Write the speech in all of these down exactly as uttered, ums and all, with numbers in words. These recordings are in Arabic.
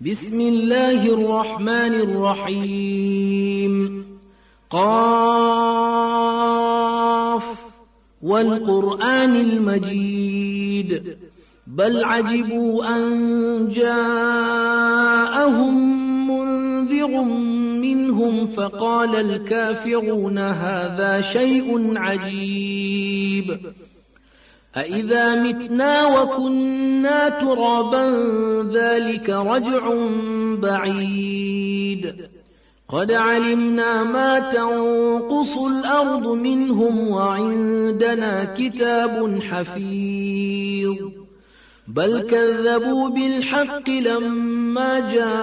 بسم الله الرحمن الرحيم. قاف والقرآن المجيد بل عجبوا أن جاءهم منذر منهم فقال الكافرون هذا شيء عجيب أإذا متنا وكنا ترابا ذلك رجع بعيد قد علمنا ما تنقص الأرض منهم وعندنا كتاب حفيظ بل كذبوا بالحق لما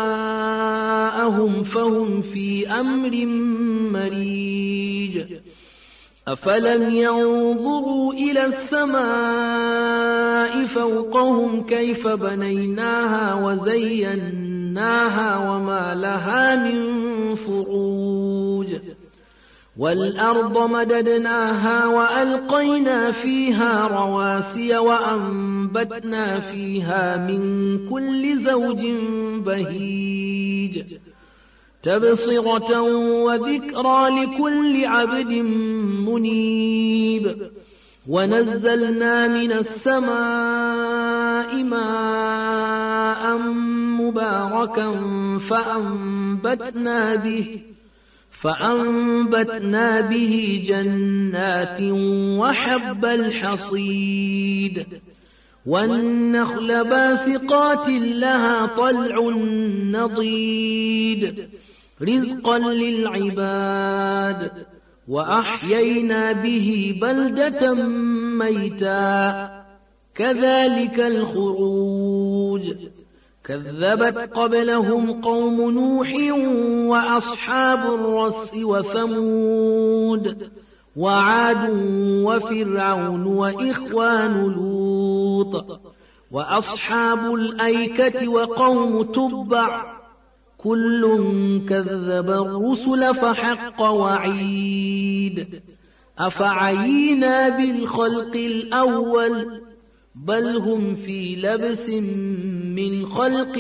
جاءهم فهم في أمر مريج أفلم ينظروا إلى السماء فوقهم كيف بنيناها وزيناها وما لها من فروج والأرض مددناها وألقينا فيها رواسي وأنبتنا فيها من كل زوج بهيج تبصرة وذكرى لكل عبد منيب ونزلنا من السماء ماء مباركا فأنبتنا به فأنبتنا به جنات وحب الحصيد والنخل باسقات لها طلع نضيد رزقا للعباد وأحيينا به بلدة ميتا كذلك الخروج كذبت قبلهم قوم نوح وأصحاب الرس وثمود وعاد وفرعون وإخوان لوط وأصحاب الأيكة وقوم تبع كل كذب الرسل فحق وعيد أفعينا بالخلق الأول بل هم في لبس من خلق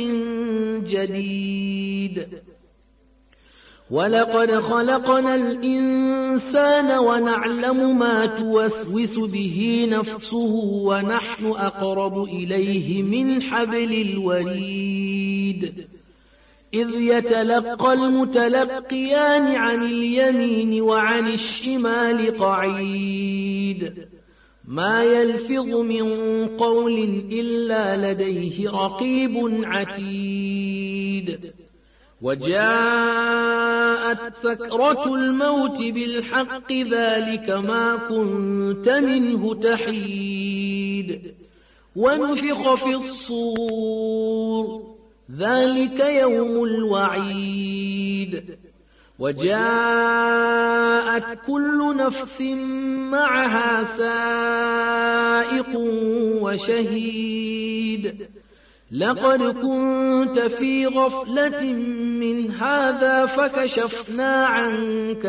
جديد ولقد خلقنا الإنسان ونعلم ما توسوس به نفسه ونحن أقرب إليه من حبل الوريد إذ يتلقى المتلقيان عن اليمين وعن الشمال قعيد ما يلفظ من قول إلا لديه رقيب عتيد وجاءت سكرة الموت بالحق ذلك ما كنت منه تحيد ونفخ في الصور ذلك يوم الوعيد وجاءت كل نفس معها سائق وشهيد لقد كنت في غفلة من هذا فكشفنا عنك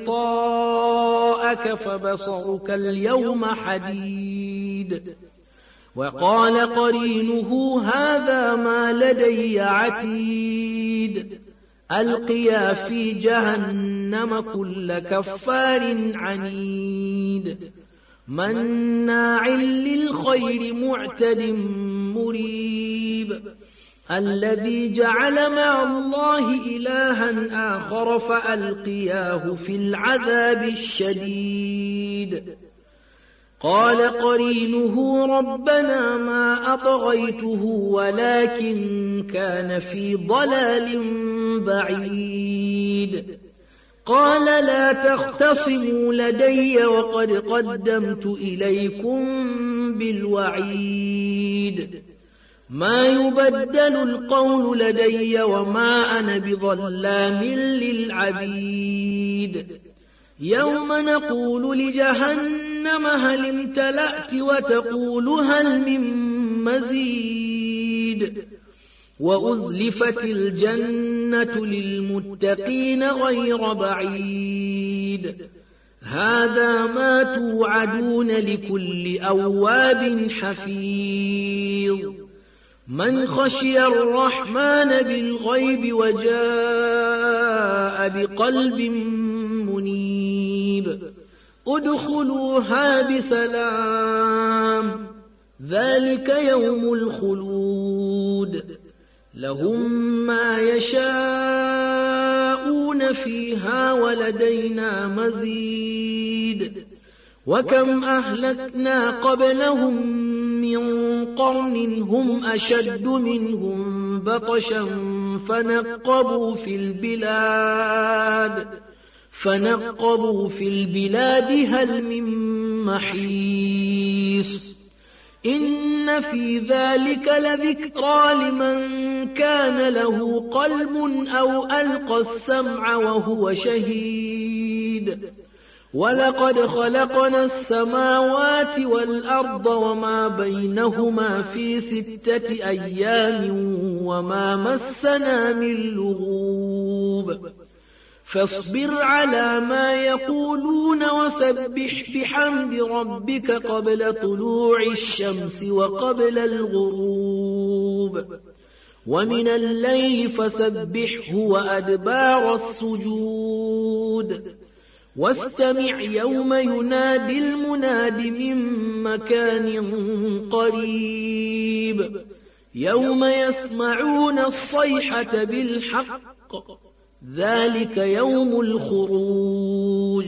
غطاءك فبصرك اليوم حديد وقال قرينه هذا ما لدي عتيد ألقيا في جهنم كل كفار عنيد مناع للخير معتد مريب الذي جعل مع الله إلها آخر فألقياه في العذاب الشديد قال قرينه ربنا ما أطغيته ولكن كان في ضلال بعيد قال لا تختصموا لدي وقد قدمت إليكم بالوعيد ما يبدل القول لدي وما أنا بظلام للعبيد يوم نقول لجهنم هل امتلأت وتقول هل من مزيد وأزلفت الجنة للمتقين غير بعيد هذا ما توعدون لكل أواب حفيظ من خشي الرحمن بالغيب وجاء بقلب منيب ادخلوها بسلام ذلك يوم الخلود لهم ما يشاءون فيها ولدينا مزيد وكم أهلكنا قبلهم من قرن هم أشد منهم بطشا فنقبوا في البلاد فنقبوا في البلاد هل من محيص إن في ذلك لذكرى لمن كان له قلب أو ألقى السمع وهو شهيد ولقد خلقنا السماوات والأرض وما بينهما في ستة أيام وما مسنا من لغوب فاصبر على ما يقولون وسبح بحمد ربك قبل طلوع الشمس وقبل الغروب ومن الليل فسبحه وأدبار السجود واستمع يوم ينادي المناد من مكان قريب يوم يسمعون الصيحة بالحق ذلك يوم الخروج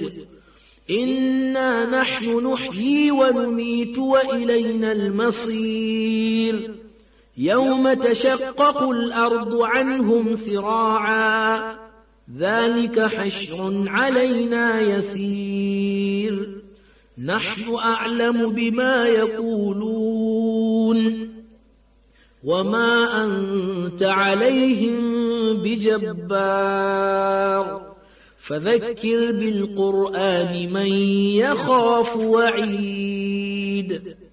إنا نحن نحيي ونميت وإلينا المصير يوم تشقق الأرض عنهم سراعا ذلك حشر علينا يسير نحن أعلم بما يقولون وما أنت عليهم بجبار فذكر بالقرآن من يخاف وعيد